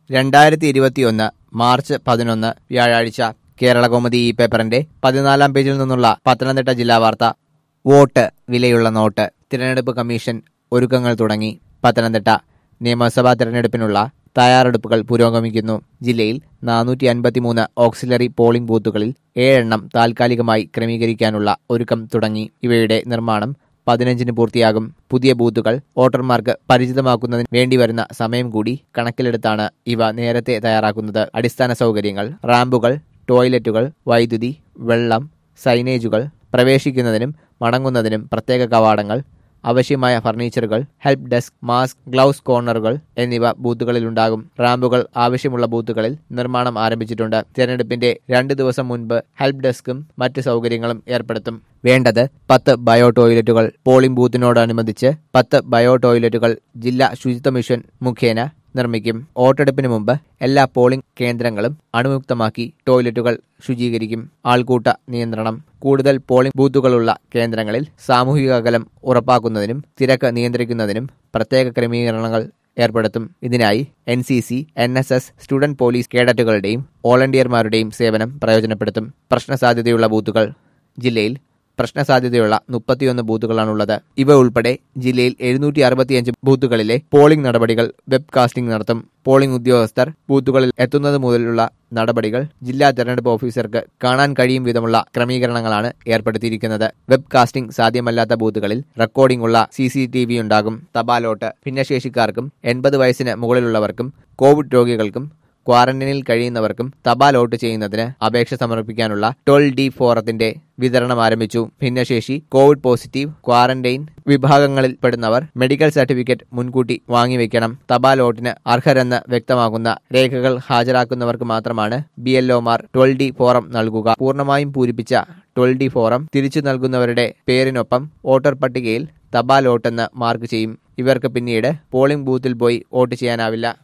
2021 March 11 വ്യാഴാഴ്ച കേരളകൗമുദി ഈ പേപ്പറിന്റെ 14-ാം പേജിൽ നിന്നുള്ള പത്തനംതിട്ട ജില്ലാ വാർത്ത. വോട്ട് വിലയുള്ള നോട്ട്. തിരഞ്ഞെടുപ്പ് കമ്മീഷൻ ഒരുക്കങ്ങൾ തുടങ്ങി. പത്തനംതിട്ട നിയമസഭാ തിരഞ്ഞെടുപ്പിനുള്ള തയ്യാറെടുപ്പുകൾ പുരോഗമിക്കുന്നു. ജില്ലയിൽ 453 ഓക്സിലറി പോളിംഗ് ബൂത്തുകളിൽ 7 എണ്ണം താൽക്കാലികമായി ക്രമീകരിക്കാനുള്ള ഒരുക്കം തുടങ്ങി. ഇവയുടെ നിർമ്മാണം 15-ന് പൂർത്തിയാകും. പുതിയ ബൂത്തുകൾ വോട്ടർമാർക്ക് പരിചിതമാക്കുന്നതിന് വേണ്ടിവരുന്ന സമയം കൂടി കണക്കിലെടുത്താണ് ഇവ നേരത്തെ തയ്യാറാക്കുന്നത്. അടിസ്ഥാന സൗകര്യങ്ങൾ, റാമ്പുകൾ, ടോയ്ലറ്റുകൾ, വൈദ്യുതി, വെള്ളം, സൈനേജുകൾ, പ്രവേശിക്കുന്നതിനും മടങ്ങുന്നതിനും പ്രത്യേക കവാടങ്ങൾ, ആവശ്യമായ ഫർണിച്ചറുകൾ, ഹെൽപ്പ് ഡെസ്ക്, മാസ്ക്, ഗ്ലൗസ് കോർണറുകൾ എന്നിവ ബൂത്തുകളിലുണ്ടാകും. റാമ്പുകൾ ആവശ്യമുള്ള ബൂത്തുകളിൽ നിർമ്മാണം ആരംഭിച്ചിട്ടുണ്ട്. തിരഞ്ഞെടുപ്പിന്റെ 2 ദിവസം മുൻപ് ഹെൽപ്പ് ഡെസ്കും മറ്റ് സൗകര്യങ്ങളും ഏർപ്പെടുത്തും. വേണ്ടത് 10 ബയോ ടോയ്ലറ്റുകൾ. പോളിംഗ് ബൂത്തിനോടനുബന്ധിച്ച് 10 ബയോ ടോയ്ലറ്റുകൾ ജില്ലാ ശുചിത്വ മിഷൻ മുഖേന നിർമ്മിക്കും. വോട്ടെടുപ്പിന് മുമ്പ് എല്ലാ പോളിംഗ് കേന്ദ്രങ്ങളും അണുമുക്തമാക്കി ടോയ്ലറ്റുകൾ ശുചീകരിക്കും. ആൾക്കൂട്ട നിയന്ത്രണം. കൂടുതൽ പോളിംഗ് ബൂത്തുകളുള്ള കേന്ദ്രങ്ങളിൽ സാമൂഹിക അകലം ഉറപ്പാക്കുന്നതിനും തിരക്ക് നിയന്ത്രിക്കുന്നതിനും പ്രത്യേക ക്രമീകരണങ്ങൾ ഏർപ്പെടുത്തും. ഇതിനായി NCC, NSS, സ്റ്റുഡന്റ് പോലീസ് കേഡറ്റുകളുടെയും വോളണ്ടിയർമാരുടെയും സേവനം പ്രയോജനപ്പെടുത്തും. പ്രശ്നസാധ്യതയുള്ള ബൂത്തുകൾ. ജില്ലയിൽ പ്രശ്നസാധ്യതയുള്ള 31 ബൂത്തുകളാണുള്ളത്. ഇവ ഉൾപ്പെടെ ജില്ലയിൽ 765 ബൂത്തുകളിലെ പോളിംഗ് നടപടികൾ വെബ് കാസ്റ്റിംഗ് നടത്തും. പോളിംഗ് ഉദ്യോഗസ്ഥർ ബൂത്തുകളിൽ എത്തുന്നത് മുതലുള്ള നടപടികൾ ജില്ലാ തെരഞ്ഞെടുപ്പ് ഓഫീസർക്ക് കാണാൻ കഴിയും വിധമുള്ള ക്രമീകരണങ്ങളാണ് ഏർപ്പെടുത്തിയിരിക്കുന്നത്. വെബ് കാസ്റ്റിംഗ് സാധ്യമല്ലാത്ത ബൂത്തുകളിൽ റെക്കോർഡിംഗ് ഉള്ള CCTV ഉണ്ടാകും. തപാലോട്ട്. ഭിന്നശേഷിക്കാർക്കും 80 വയസ്സിന് മുകളിലുള്ളവർക്കും കോവിഡ് രോഗികൾക്കും ക്വാറന്റൈനിൽ കഴിയുന്നവർക്കും തപാൽ വോട്ട് ചെയ്യുന്നതിന് അപേക്ഷ സമർപ്പിക്കാനുള്ള 12D ഫോറത്തിന്റെ വിതരണം ആരംഭിച്ചു. ഭിന്നശേഷി, കോവിഡ് പോസിറ്റീവ്, ക്വാറന്റൈൻ വിഭാഗങ്ങളിൽ പെടുന്നവർ മെഡിക്കൽ സർട്ടിഫിക്കറ്റ് മുൻകൂട്ടി വാങ്ങിവെക്കണം. തപാൽ വോട്ടിന് അർഹരെന്ന് വ്യക്തമാകുന്ന രേഖകൾ ഹാജരാക്കുന്നവർക്ക് മാത്രമാണ് BLOമാർ 12D ഫോറം നൽകുക. പൂർണ്ണമായും പൂരിപ്പിച്ച 12D ഫോറം തിരിച്ചു നൽകുന്നവരുടെ പേരിനൊപ്പം വോട്ടർ പട്ടികയിൽ തപാൽ വോട്ടെന്ന് മാർക്ക് ചെയ്യും. ഇവർക്ക് പിന്നീട് പോളിംഗ് ബൂത്തിൽ പോയി വോട്ട് ചെയ്യാനാവില്ല.